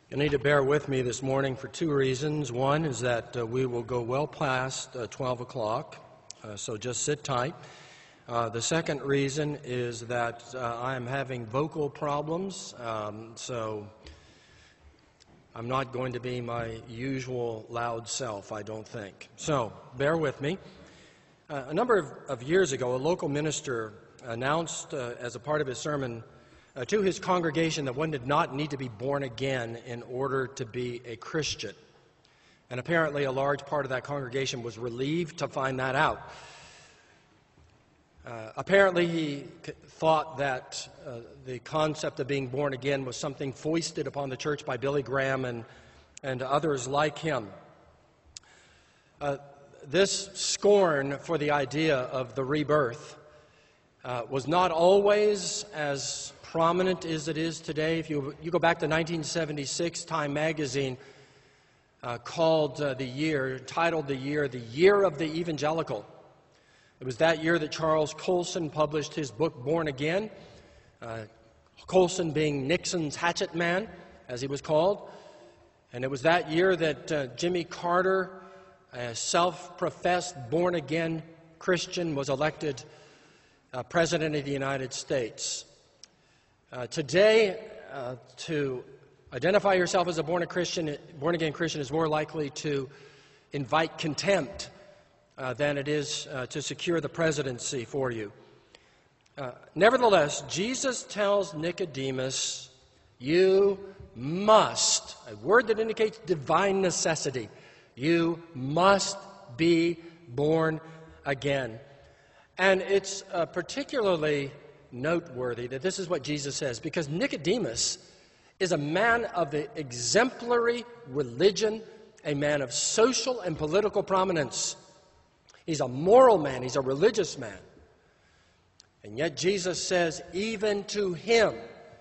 You need to bear with me this morning for two reasons. One is that we will go well past 12 o'clock, so just sit tight. The second reason is that I am having vocal problems, so I'm not going to be my usual loud self, I don't think. So bear with me. A number of years ago, a local minister announced as a part of his sermon to his congregation that one did not need to be born again in order to be a Christian. And apparently a large part of that congregation was relieved to find that out. Apparently he thought that the concept of being born again was something foisted upon the church by Billy Graham and others like him. This scorn for the idea of the rebirth was not always as prominent as it is today. If you go back to 1976, Time magazine titled the year, the Year of the Evangelical. It was that year that Charles Colson published his book, Born Again, Colson being Nixon's hatchet man, as he was called. And it was that year that Jimmy Carter, a self-professed born-again Christian, was elected President of the United States. Today, to identify yourself as a born-again Christian is more likely to invite contempt than it is to secure the presidency for you. Nevertheless, Jesus tells Nicodemus, you must, a word that indicates divine necessity, you must be born again. And it's particularly noteworthy that this is what Jesus says, because Nicodemus is a man of the exemplary religion, a man of social and political prominence. He's a moral man, he's a religious man. And yet Jesus says, even to him,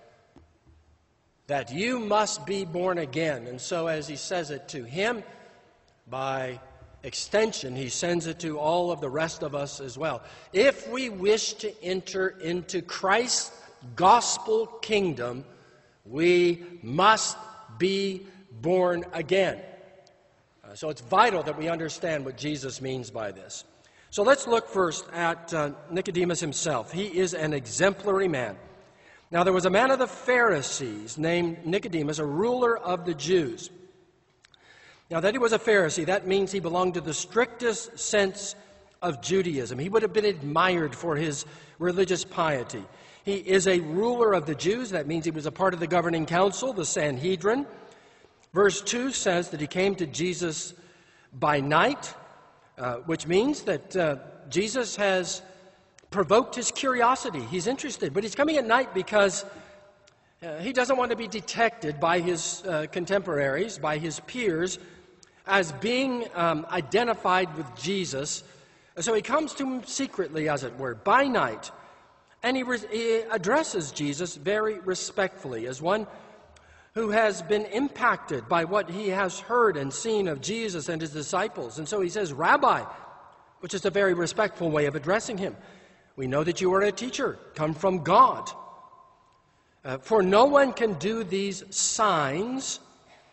that you must be born again. And so as he says it to him, by extension, he sends it to all of the rest of us as well. If we wish to enter into Christ's gospel kingdom, we must be born again. So it's vital that we understand what Jesus means by this. So let's look first at Nicodemus himself. He is an exemplary man. Now there was a man of the Pharisees named Nicodemus, a ruler of the Jews. Now, that he was a Pharisee, that means he belonged to the strictest sense of Judaism. He would have been admired for his religious piety. He is a ruler of the Jews. That means he was a part of the governing council, the Sanhedrin. Verse 2 says that he came to Jesus by night, which means that Jesus has provoked his curiosity. He's interested, but he's coming at night because he doesn't want to be detected by his contemporaries, by his peers, as being identified with Jesus. So he comes to him secretly, as it were, by night. And he addresses Jesus very respectfully as one who has been impacted by what he has heard and seen of Jesus and his disciples. And so he says, Rabbi, which is a very respectful way of addressing him. We know that you are a teacher, come from God. For no one can do these signs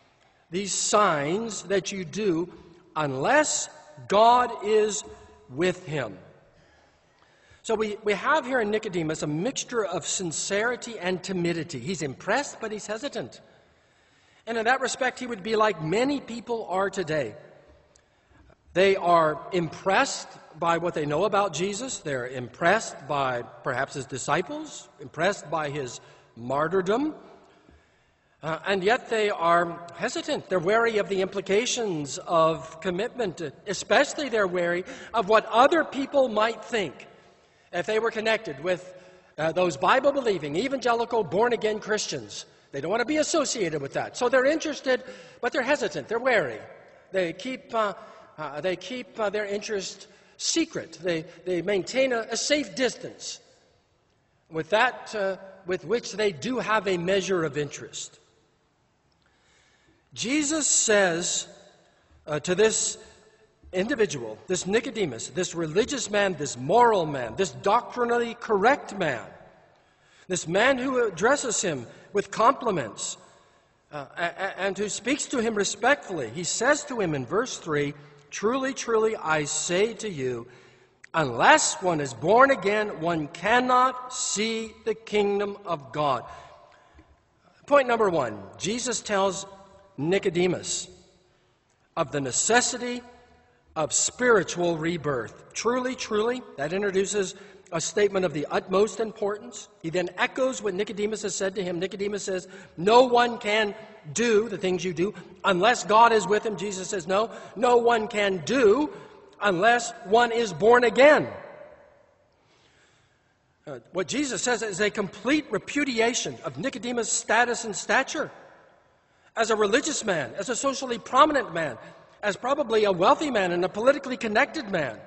that you do, unless God is with him. So we have here in Nicodemus a mixture of sincerity and timidity. He's impressed, but he's hesitant. And in that respect, he would be like many people are today. They are impressed by what they know about Jesus. They're impressed by perhaps his disciples, impressed by his martyrdom, and yet they are hesitant. They're wary of the implications of commitment. Especially they're wary of what other people might think if they were connected with those Bible-believing, evangelical, born-again Christians. They don't want to be associated with that. So they're interested, but they're hesitant. They're wary. They keep their interest secret. They maintain a safe distance with that with which they do have a measure of interest. Jesus says to this individual, this Nicodemus, this religious man, this moral man, this doctrinally correct man, this man who addresses him with compliments, and who speaks to him respectfully. He says to him in verse 3, "Truly, truly, I say to you, unless one is born again, one cannot see the kingdom of God." Point number one, Jesus tells Nicodemus of the necessity of spiritual rebirth. Truly, truly, that introduces a statement of the utmost importance. He then echoes what Nicodemus has said to him. Nicodemus says, no one can do the things you do unless God is with him. Jesus says, no one can do unless one is born again. What Jesus says is a complete repudiation of Nicodemus' status and stature as a religious man, as a socially prominent man, as probably a wealthy man and a politically connected man,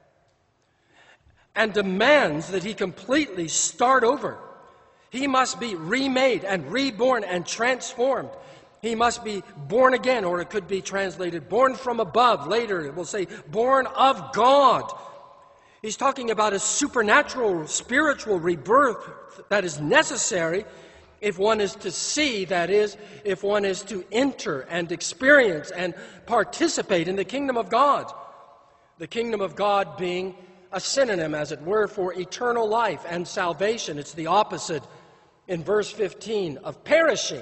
and demands that he completely start over. He must be remade and reborn and transformed. He must be born again, or it could be translated born from above. Later it will say born of God. He's talking about a supernatural, spiritual rebirth that is necessary if one is to see, that is, if one is to enter and experience and participate in the kingdom of God. The kingdom of God being a synonym, as it were, for eternal life and salvation. It's the opposite in verse 15 of perishing.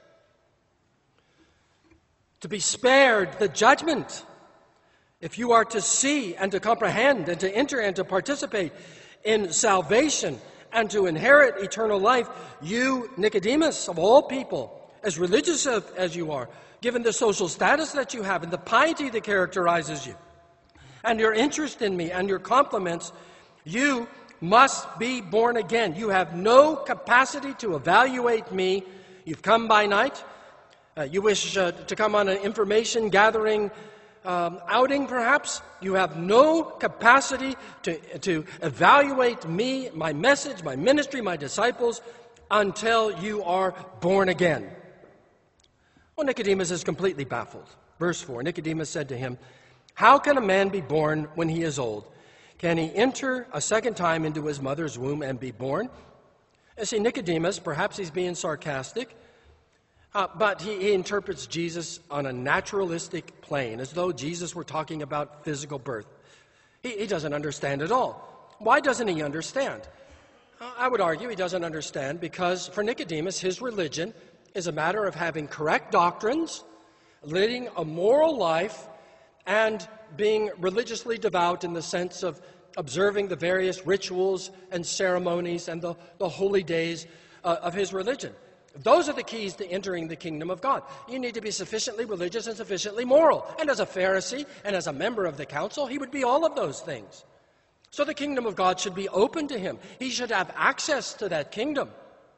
To be spared the judgment. If you are to see and to comprehend and to enter and to participate in salvation and to inherit eternal life, you, Nicodemus, of all people, as religious as you are, given the social status that you have and the piety that characterizes you, and your interest in me and your compliments, you must be born again. You have no capacity to evaluate me. You've come by night. You wish to come on an information gathering outing, perhaps. You have no capacity to evaluate me, my message, my ministry, my disciples, until you are born again. Well, Nicodemus is completely baffled. Verse 4, Nicodemus said to him, "How can a man be born when he is old? Can he enter a second time into his mother's womb and be born?" And see, Nicodemus, perhaps he's being sarcastic, but he interprets Jesus on a naturalistic plane, as though Jesus were talking about physical birth. He doesn't understand at all. Why doesn't he understand? I would argue he doesn't understand because for Nicodemus, his religion is a matter of having correct doctrines, living a moral life, and being religiously devout in the sense of observing the various rituals and ceremonies and the holy days of his religion. Those are the keys to entering the kingdom of God. You need to be sufficiently religious and sufficiently moral. And as a Pharisee and as a member of the council, he would be all of those things. So the kingdom of God should be open to him. He should have access to that kingdom.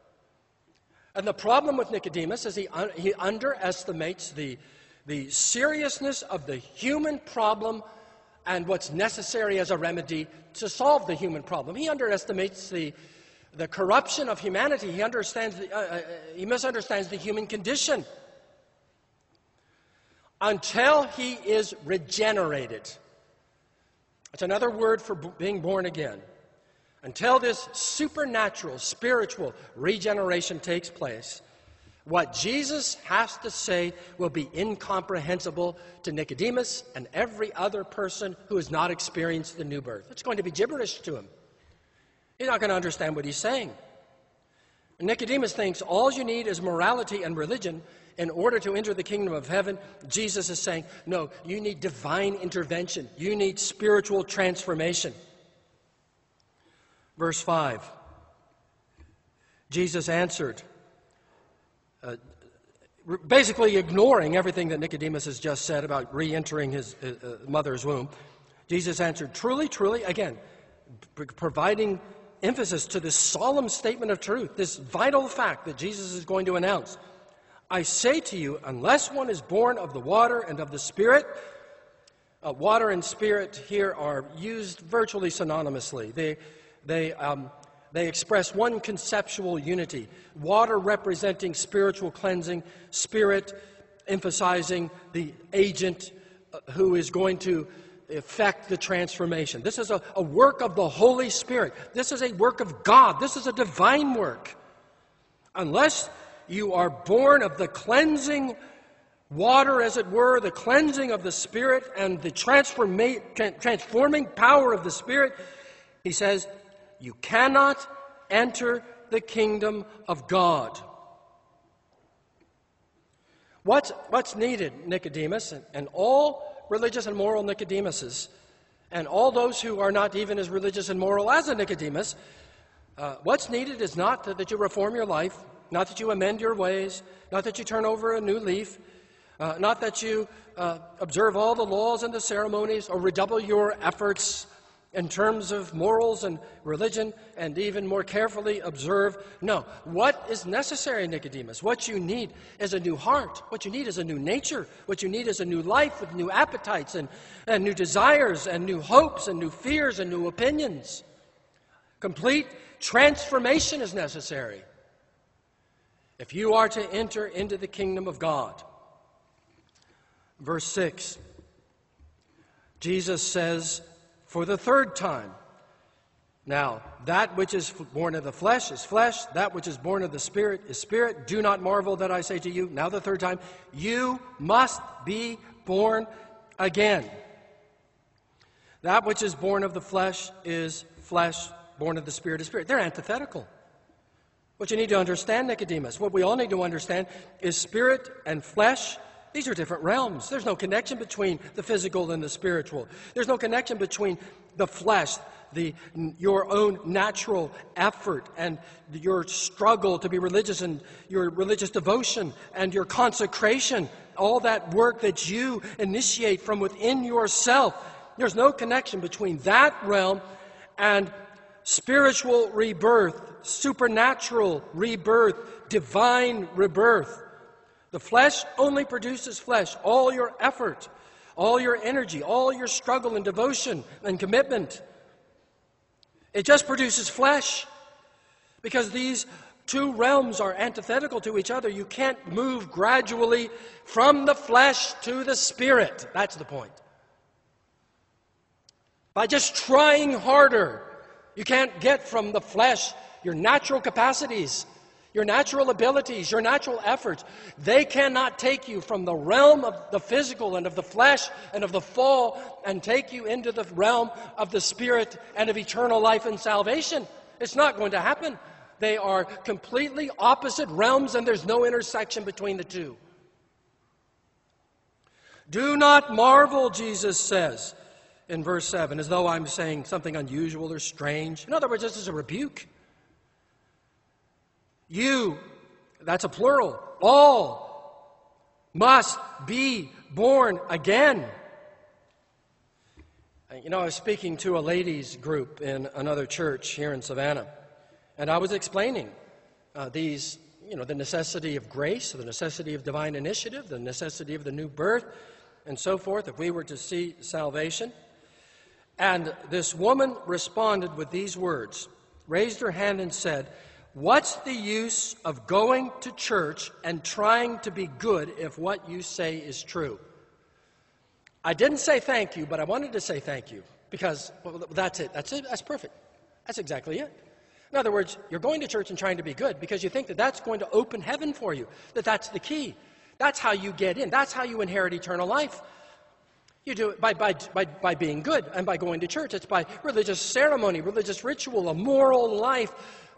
And the problem with Nicodemus is he underestimates the seriousness of the human problem and what's necessary as a remedy to solve the human problem. He underestimates the corruption of humanity. He misunderstands the human condition. Until he is regenerated. It's another word for being born again. Until this supernatural, spiritual regeneration takes place, what Jesus has to say will be incomprehensible to Nicodemus and every other person who has not experienced the new birth. It's going to be gibberish to him. He's not going to understand what he's saying. And Nicodemus thinks all you need is morality and religion in order to enter the kingdom of heaven. Jesus is saying, no, you need divine intervention. You need spiritual transformation. Verse 5. Jesus answered, basically ignoring everything that Nicodemus has just said about re-entering his mother's womb. Jesus answered, "Truly, truly," again, providing emphasis to this solemn statement of truth, this vital fact that Jesus is going to announce. "I say to you, unless one is born of the water and of the Spirit," water and spirit here are used virtually synonymously. They express one conceptual unity. Water representing spiritual cleansing, spirit emphasizing the agent who is going to effect the transformation. This is a work of the Holy Spirit. This is a work of God. This is a divine work. Unless you are born of the cleansing water, as it were, the cleansing of the Spirit and the transforming power of the Spirit, he says, you cannot enter the kingdom of God. What's needed, Nicodemus, and all religious and moral Nicodemuses, and all those who are not even as religious and moral as a Nicodemus, what's needed is not that you reform your life, not that you amend your ways, not that you turn over a new leaf, not that you observe all the laws and the ceremonies or redouble your efforts in terms of morals and religion and even more carefully observe. No. What is necessary, Nicodemus? What you need is a new heart. What you need is a new nature. What you need is a new life with new appetites and new desires and new hopes and new fears and new opinions. Complete transformation is necessary if you are to enter into the kingdom of God. Verse 6, Jesus says for the third time, now, that which is born of the flesh is flesh, that which is born of the Spirit is spirit. Do not marvel that I say to you, now the third time, you must be born again. That which is born of the flesh is flesh, born of the Spirit is spirit. They're antithetical. What you need to understand, Nicodemus, what we all need to understand is spirit and flesh. These are different realms. There's no connection between the physical and the spiritual. There's no connection between the flesh, your own natural effort and your struggle to be religious and your religious devotion and your consecration, all that work that you initiate from within yourself. There's no connection between that realm and spiritual rebirth, supernatural rebirth, divine rebirth. The flesh only produces flesh. All your effort, all your energy, all your struggle and devotion and commitment, it just produces flesh. Because these two realms are antithetical to each other. You can't move gradually from the flesh to the Spirit. That's the point. By just trying harder, you can't get from the flesh your natural capacities, your natural abilities, your natural efforts. They cannot take you from the realm of the physical and of the flesh and of the fall and take you into the realm of the Spirit and of eternal life and salvation. It's not going to happen. They are completely opposite realms, and there's no intersection between the two. Do not marvel, Jesus says in verse 7, as though I'm saying something unusual or strange. In other words, this is a rebuke. You, that's a plural, all must be born again. You know, I was speaking to a ladies' group in another church here in Savannah, and I was explaining the necessity of grace, the necessity of divine initiative, the necessity of the new birth, and so forth, if we were to see salvation. And this woman responded with these words, raised her hand and said, "What's the use of going to church and trying to be good if what you say is true?" I didn't say thank you, but I wanted to say thank you because that's it. That's it. That's perfect. That's exactly it. In other words, you're going to church and trying to be good because you think that that's going to open heaven for you, that that's the key. That's how you get in. That's how you inherit eternal life. You do it by being good and by going to church. It's by religious ceremony, religious ritual, a moral life,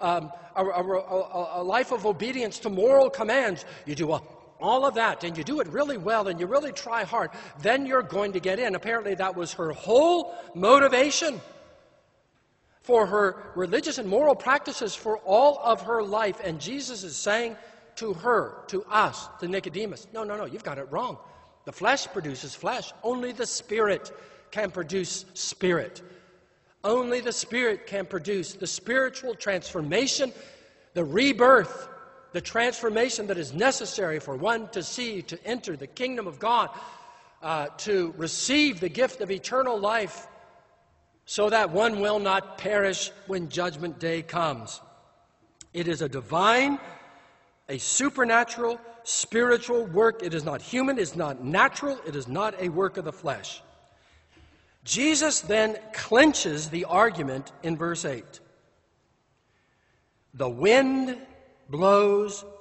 a life of obedience to moral commands. You do all of that, and you do it really well, and you really try hard. Then you're going to get in. Apparently that was her whole motivation for her religious and moral practices for all of her life. And Jesus is saying to her, to us, to Nicodemus, no, you've got it wrong. The flesh produces flesh. Only the Spirit can produce spirit. Only the Spirit can produce the spiritual transformation, the rebirth, the transformation that is necessary for one to enter the kingdom of God, to receive the gift of eternal life, so that one will not perish when judgment day comes. It is a divine, a supernatural, spiritual work. It is not human, it is not natural, it is not a work of the flesh. Jesus then clinches the argument in verse 8. The wind blows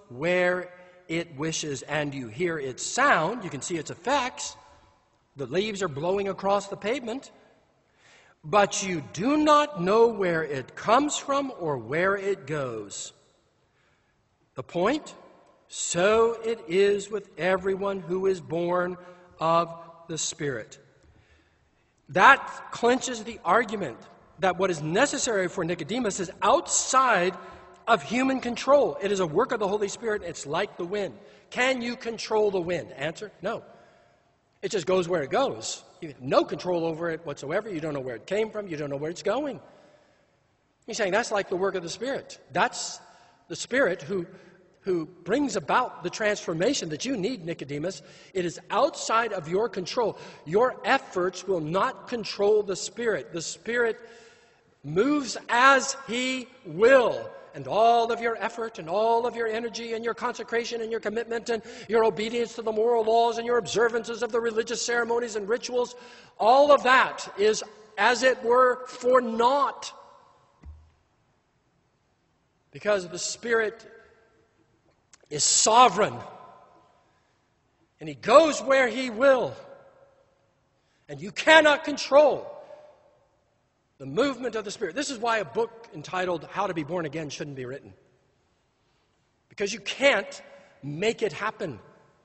where it wishes, and you hear its sound. You can see its effects. The leaves are blowing across the pavement. But you do not know where it comes from or where it goes. The point? So it is with everyone who is born of the Spirit. That clinches the argument that what is necessary for Nicodemus is outside of human control. It is a work of the Holy Spirit. It's like the wind. Can you control the wind? Answer, no. It just goes where it goes. You have no control over it whatsoever. You don't know where it came from. You don't know where it's going. He's saying that's like the work of the Spirit. That's the Spirit who brings about the transformation that you need, Nicodemus. It is outside of your control. Your efforts will not control the Spirit. The Spirit moves as He will. And all of your effort and all of your energy and your consecration and your commitment and your obedience to the moral laws and your observances of the religious ceremonies and rituals, all of that is, as it were, for naught. Because the Spirit is sovereign. And He goes where He will. And you cannot control the movement of the Spirit. This is why a book entitled How to Be Born Again shouldn't be written. Because you can't make it happen.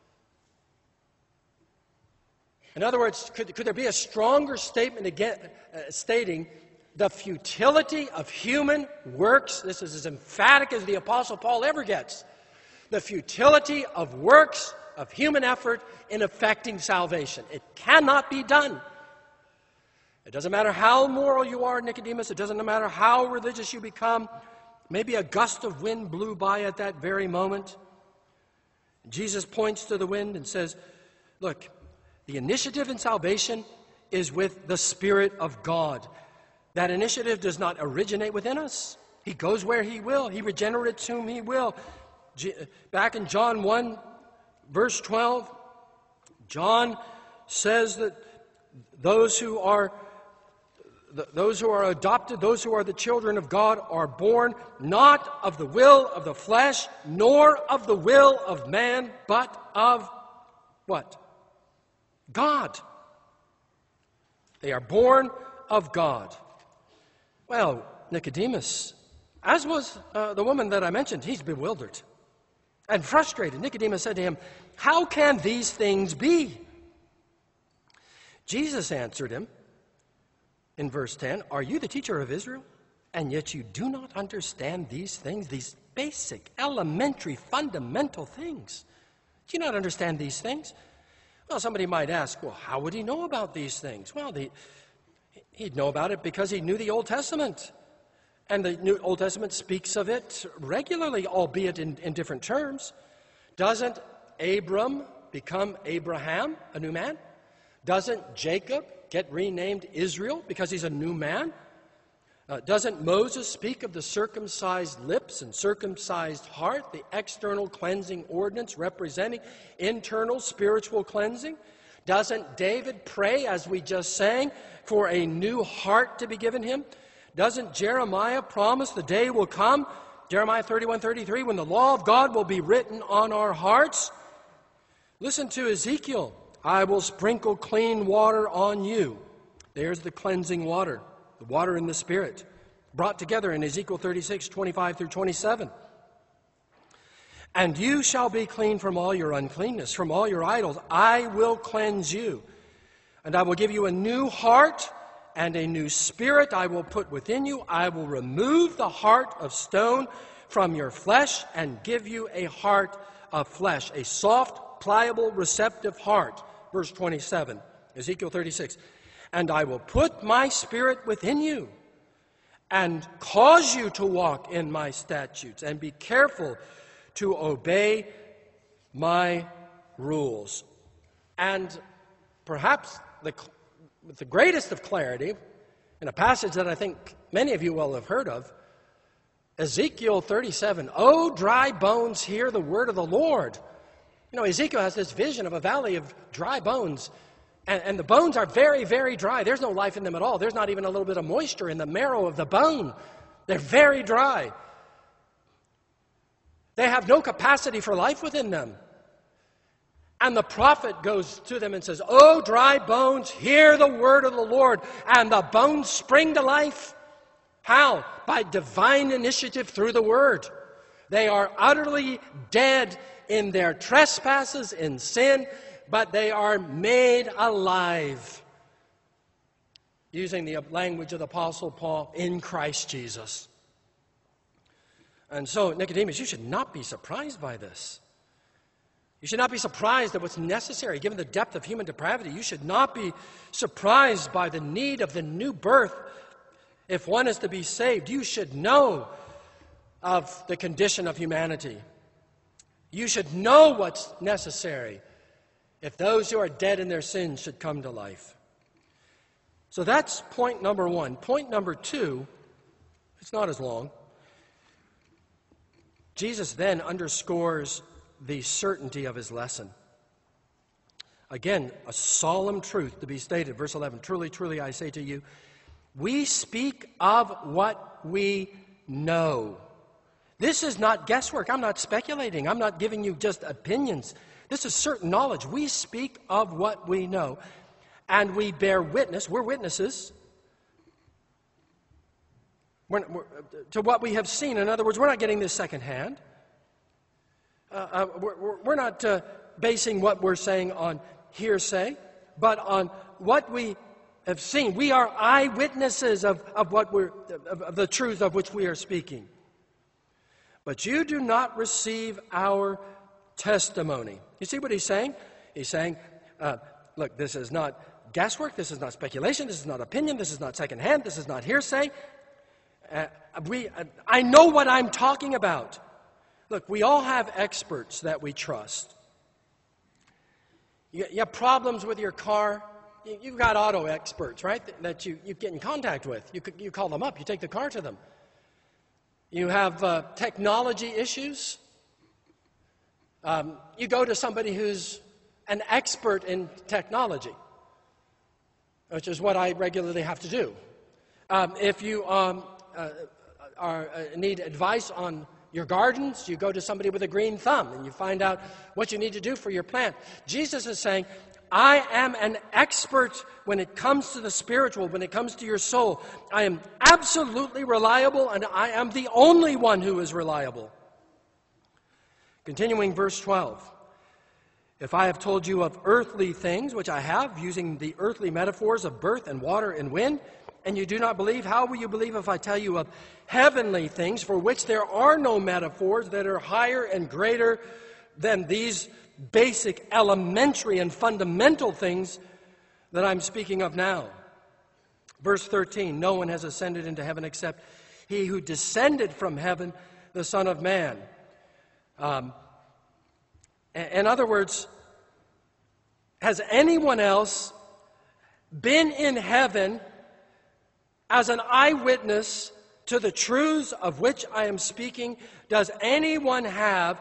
In other words, could there be a stronger statement again, stating the futility of human works? This is as emphatic as the Apostle Paul ever gets. The futility of works, of human effort in effecting salvation. It cannot be done. It doesn't matter how moral you are, Nicodemus. It doesn't matter how religious you become. Maybe a gust of wind blew by at that very moment. Jesus points to the wind and says, look, the initiative in salvation is with the Spirit of God. That initiative does not originate within us. He goes where He will. He regenerates whom He will. Back in John 1, verse 12, John says that those who are adopted, those who are the children of God, are born not of the will of the flesh, nor of the will of man, but of what? God. They are born of God. Well, Nicodemus, as was the woman that I mentioned, he's bewildered and frustrated. Nicodemus said to him, "How can these things be?" Jesus answered him, in verse 10, "Are you the teacher of Israel, and yet you do not understand these things, these basic, elementary, fundamental things? Do you not understand these things?" Well, somebody might ask, well, how would he know about these things? Well, he'd know about it because he knew the Old Testament. And the New Old Testament speaks of it regularly, albeit in different terms. Doesn't Abram become Abraham, a new man? Doesn't Jacob get renamed Israel because he's a new man? Doesn't Moses speak of the circumcised lips and circumcised heart, the external cleansing ordinance representing internal spiritual cleansing? Doesn't David pray, as we just sang, for a new heart to be given him? Doesn't Jeremiah promise the day will come, Jeremiah 31:33, when the law of God will be written on our hearts? Listen to Ezekiel. "I will sprinkle clean water on you." There's the cleansing water, the water in the Spirit, brought together in Ezekiel 36:25 through 27. "And you shall be clean from all your uncleanness, from all your idols. I will cleanse you. And I will give you a new heart, and a new spirit I will put within you. I will remove the heart of stone from your flesh and give you a heart of flesh, a soft, pliable, receptive heart." Verse 27, Ezekiel 36. "And I will put my spirit within you and cause you to walk in my statutes and be careful to obey my rules." And perhaps with the greatest of clarity, in a passage that I think many of you will have heard of, Ezekiel 37, "O dry bones, hear the word of the Lord." You know, Ezekiel has this vision of a valley of dry bones, and the bones are very, very dry. There's no life in them at all. There's not even a little bit of moisture in the marrow of the bone. They're very dry. They have no capacity for life within them. And the prophet goes to them and says, "O dry bones, hear the word of the Lord." And the bones spring to life. How? By divine initiative through the word. They are utterly dead in their trespasses, in sin, but they are made alive, using the language of the Apostle Paul, in Christ Jesus. And so, Nicodemus, you should not be surprised by this. You should not be surprised at what's necessary, given the depth of human depravity. You should not be surprised by the need of the new birth if one is to be saved. You should know of the condition of humanity. You should know what's necessary if those who are dead in their sins should come to life. So that's point number one. Point number two, it's not as long. Jesus then underscores the certainty of his lesson. Again, a solemn truth to be stated. Verse 11, "Truly, truly, I say to you, we speak of what we know." This is not guesswork. I'm not speculating. I'm not giving you just opinions. This is certain knowledge. We speak of what we know, and we bear witness. We're witnesses to what we have seen. In other words, we're not getting this secondhand. We're not basing what we're saying on hearsay, but on what we have seen. We are eyewitnesses of the truth of which we are speaking. But you do not receive our testimony. You see what he's saying? He's saying, look, this is not guesswork, this is not speculation, this is not opinion, this is not secondhand, this is not hearsay. I know what I'm talking about. Look, we all have experts that we trust. You have problems with your car, you've got auto experts, right, that you get in contact with. You call them up, you take the car to them. You have technology issues. You go to somebody who's an expert in technology, which is what I regularly have to do. If you need advice on your gardens, you go to somebody with a green thumb and you find out what you need to do for your plant. Jesus is saying, I am an expert when it comes to the spiritual, when it comes to your soul. I am absolutely reliable, and I am the only one who is reliable. Continuing verse 12. If I have told you of earthly things, which I have, using the earthly metaphors of birth and water and wind, and you do not believe, how will you believe if I tell you of heavenly things, for which there are no metaphors that are higher and greater than these basic, elementary, and fundamental things that I'm speaking of now? Verse 13, no one has ascended into heaven except he who descended from heaven, the Son of Man. In other words, has anyone else been in heaven as an eyewitness to the truths of which I am speaking? Does anyone have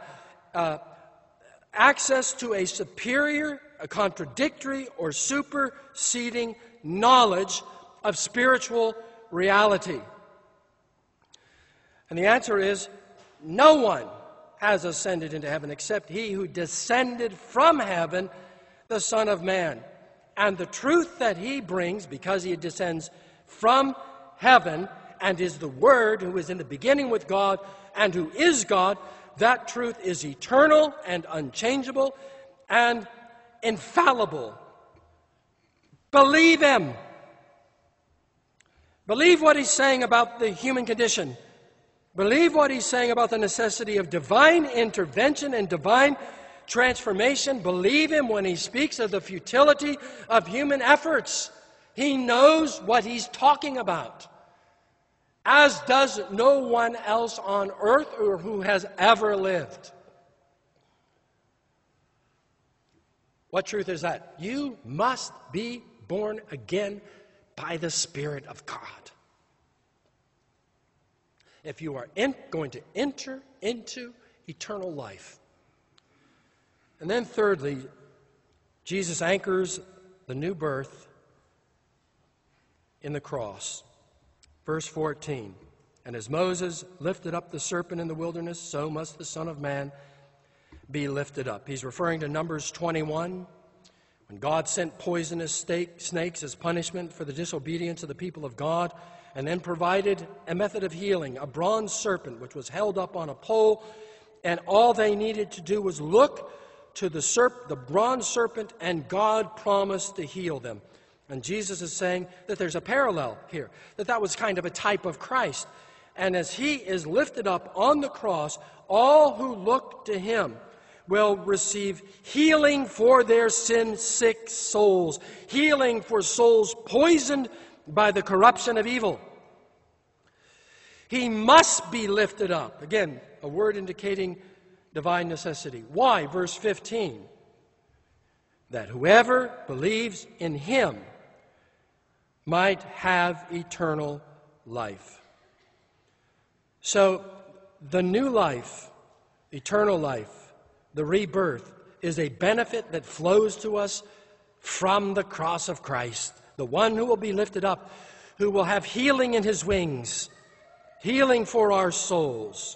access to a superior, a contradictory, or superseding knowledge of spiritual reality? And the answer is, no one has ascended into heaven except he who descended from heaven, the Son of Man. And the truth that he brings, because he descends from heaven and is the Word who is in the beginning with God and who is God, that truth is eternal and unchangeable and infallible. Believe him. Believe what he's saying about the human condition. Believe what he's saying about the necessity of divine intervention and divine transformation. Believe him when he speaks of the futility of human efforts. He knows what he's talking about, as does no one else on earth or who has ever lived. What truth is that? You must be born again by the Spirit of God if you are going to enter into eternal life. And then thirdly, Jesus anchors the new birth in the cross. Verse 14, And as Moses lifted up the serpent in the wilderness, so must the Son of Man be lifted up. He's referring to Numbers 21, when God sent poisonous snakes as punishment for the disobedience of the people of God, and then provided a method of healing, a bronze serpent which was held up on a pole, and all they needed to do was look to the bronze serpent, and God promised to heal them. And Jesus is saying that there's a parallel here, that was kind of a type of Christ. And as he is lifted up on the cross, all who look to him will receive healing for their sin-sick souls, healing for souls poisoned by the corruption of evil. He must be lifted up. Again, a word indicating divine necessity. Why? Verse 15. That whoever believes in him might have eternal life. So, the new life, eternal life, the rebirth, is a benefit that flows to us from the cross of Christ. The one who will be lifted up, who will have healing in his wings, healing for our souls.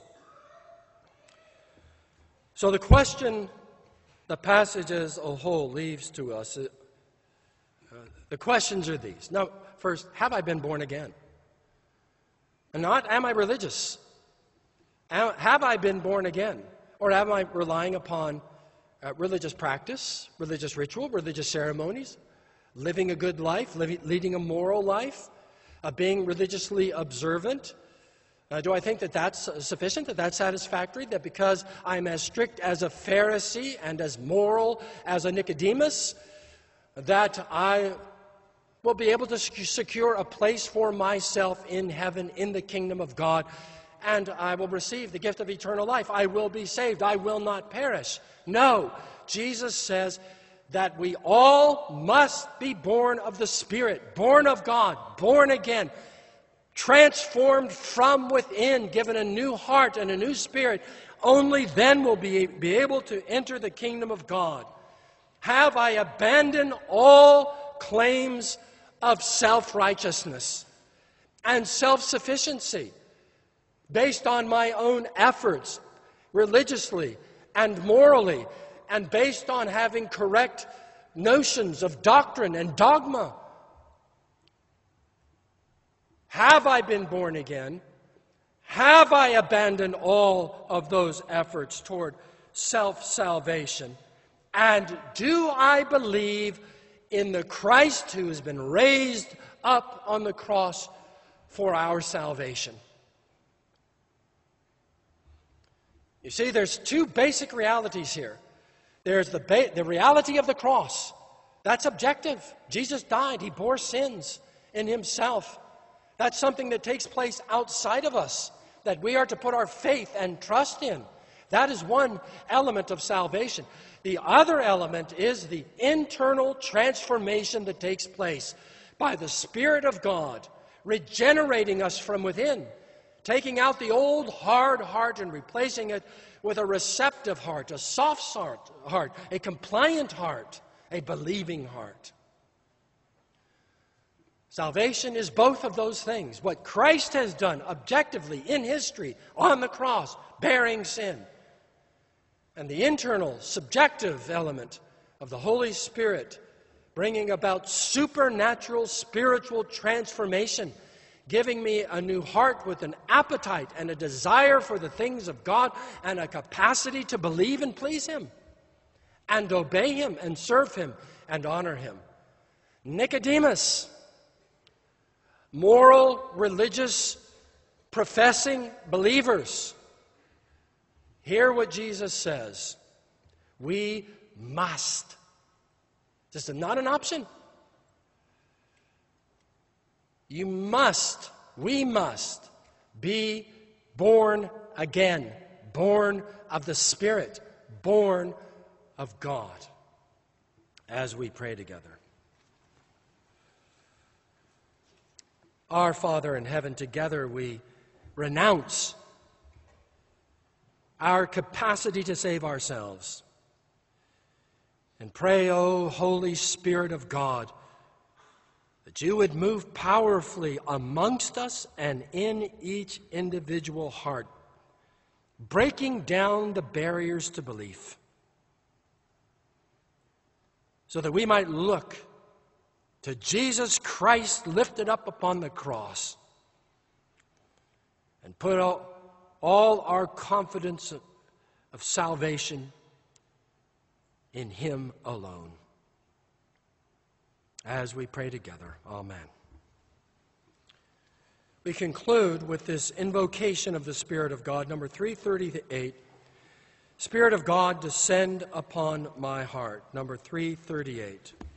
So the question the passage as a whole leaves to us, the questions are these. Now, first, have I been born again? And not, am I religious? Have I been born again? Or am I relying upon religious practice, religious ritual, religious ceremonies, living a good life, leading a moral life, being religiously observant? Do I think that that's sufficient, that that's satisfactory, that because I'm as strict as a Pharisee and as moral as a Nicodemus, that I will be able to secure a place for myself in heaven, in the kingdom of God, and I will receive the gift of eternal life. I will be saved. I will not perish. No, Jesus says that we all must be born of the Spirit, born of God, born again, transformed from within, given a new heart and a new spirit. Only then will we be able to enter the kingdom of God. Have I abandoned all claims of self-righteousness and self-sufficiency based on my own efforts, religiously and morally, and based on having correct notions of doctrine and dogma? Have I been born again? Have I abandoned all of those efforts toward self-salvation? And do I believe in the Christ who has been raised up on the cross for our salvation? You see, there's two basic realities here. There's the reality of the cross. That's objective. Jesus died. He bore sins in himself. That's something that takes place outside of us, that we are to put our faith and trust in. That is one element of salvation. The other element is the internal transformation that takes place by the Spirit of God, regenerating us from within, taking out the old hard heart and replacing it with a receptive heart, a soft heart, a compliant heart, a believing heart. Salvation is both of those things. What Christ has done objectively in history on the cross, bearing sin, and the internal, subjective element of the Holy Spirit bringing about supernatural spiritual transformation, giving me a new heart with an appetite and a desire for the things of God and a capacity to believe and please Him and obey Him and serve Him and honor Him. Nicodemus, moral, religious, professing believers, hear what Jesus says. We must. This is not an option. You must, we must be born again, born of the Spirit, born of God, as we pray together. Our Father in heaven, together we renounce our capacity to save ourselves and pray, O Holy Spirit of God, that you would move powerfully amongst us and in each individual heart, breaking down the barriers to belief, so that we might look to Jesus Christ lifted up upon the cross and put all our confidence of salvation in Him alone. As we pray together, amen. We conclude with this invocation of the Spirit of God, number 338. Spirit of God, descend upon my heart. Number 338.